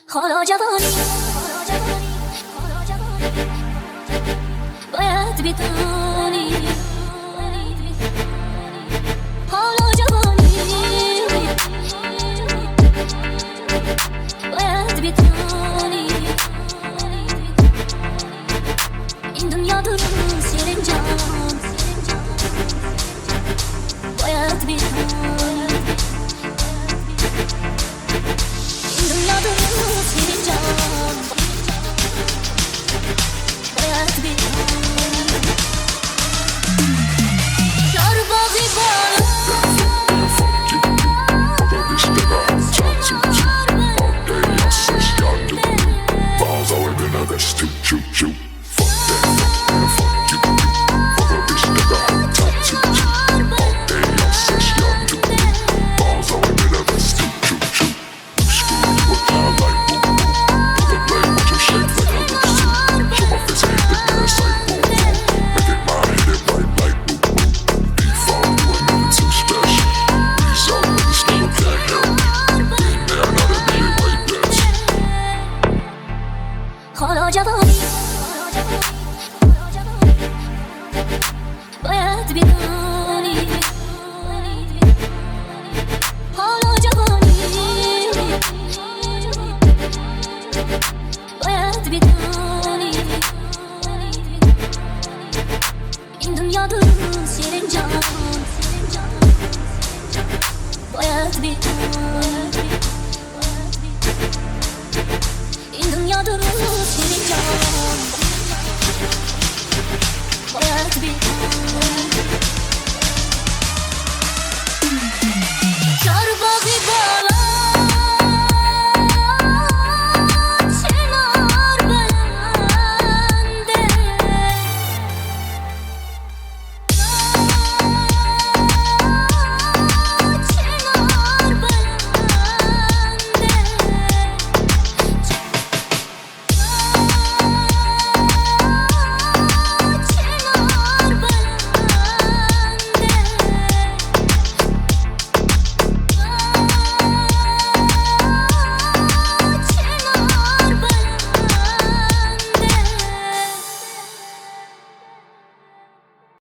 حالا جوانی باید بدانی، حالا جوانی باید بدانی، این دنیا درست یه رنجان باید بدانی، این دنیا درست یه رنجان باید بدانی. یار باقی بارو حالا جوانی باید بدانی، حالا جوانی باید بدانی، این دنیا درست یه رنجان باید بدانی، این دنیا درست